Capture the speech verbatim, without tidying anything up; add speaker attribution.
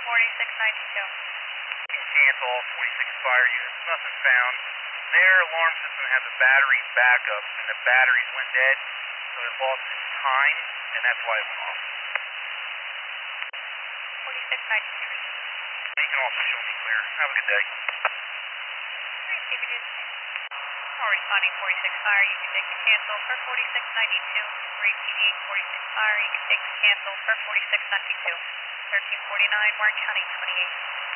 Speaker 1: forty-six ninety-two.
Speaker 2: Cancel all forty-six fire units, nothing found. Their alarm system has a battery backup, and the batteries went dead, so it lost its time, and that's why it went off.
Speaker 1: forty-six ninety-two.
Speaker 2: You can also show me clear. Have a good day.
Speaker 1: Alright, C B D. We're responding forty-six fire. You can take the cancel for forty-six ninety-two. We're repeating forty-six fire. You can take the cancel for forty-six ninety-two. thirteen forty-nine, Warren County, twenty-eight.